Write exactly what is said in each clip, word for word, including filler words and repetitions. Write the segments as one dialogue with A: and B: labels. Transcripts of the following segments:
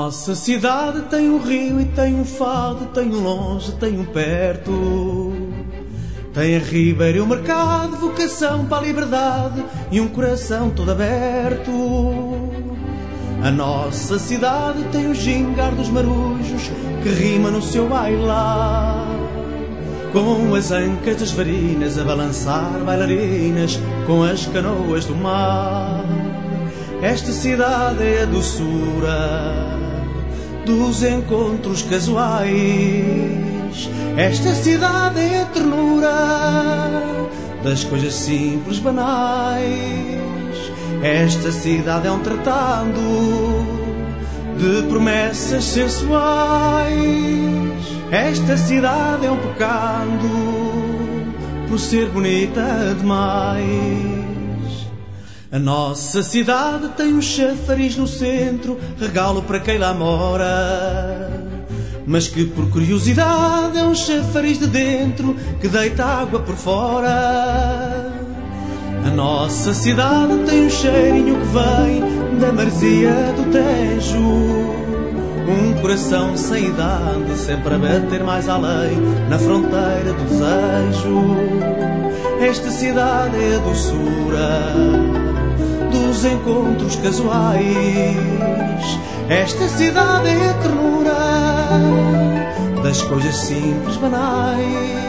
A: nossa cidade tem um rio e tem um fado, tem um longe, tem um perto. Tem a ribeira e o mercado, vocação para a liberdade e um coração todo aberto. A nossa cidade tem o gingar dos marujos que rima no seu bailar, com as ancas das varinas a balançar bailarinas com as canoas do mar. Esta cidade é a doçura dos encontros casuais. Esta cidade é a ternura das coisas simples banais. Esta cidade é um tratado de promessas sensuais. Esta cidade é um pecado por ser bonita demais. A nossa cidade tem um chafariz no centro, regalo para quem lá mora, mas que por curiosidade é um chafariz de dentro que deita água por fora. A nossa cidade tem um cheirinho que vem da maresia do Tejo, um coração sem idade, sempre a bater mais além, na fronteira do desejo. Esta cidade é a doçura dos encontros casuais. Esta cidade é a ternura das coisas simples banais.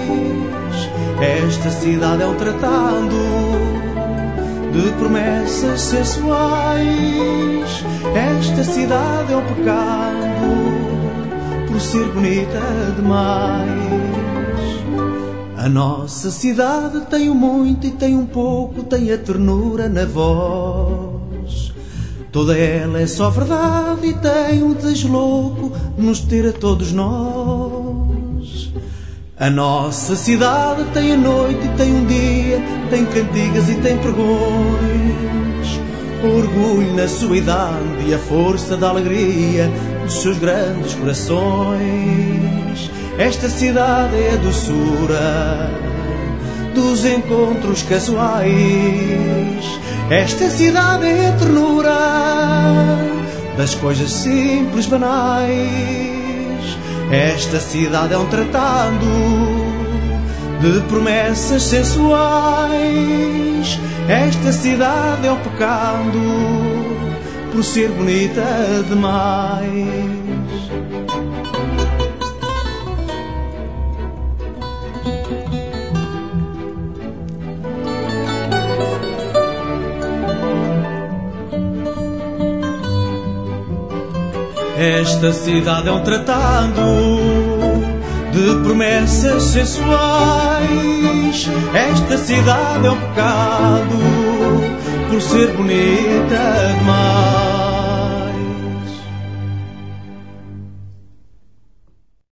A: Esta cidade é um tratado de promessas sensuais. Esta cidade é um pecado por ser bonita demais. A nossa cidade tem um muito e tem um pouco, tem a ternura na voz. Toda ela é só verdade e tem um desejo louco de nos ter a todos nós. A nossa cidade tem a noite e tem um dia, tem cantigas e tem pregões, orgulho na sua idade e a força da alegria dos seus grandes corações. Esta cidade é a doçura dos encontros casuais. Esta cidade é a ternura das coisas simples banais. Esta cidade é um tratado de promessas sensuais. Esta cidade é um pecado por ser bonita demais. Esta cidade é um tratado de promessas sensuais. Esta cidade é um pecado por ser bonita demais.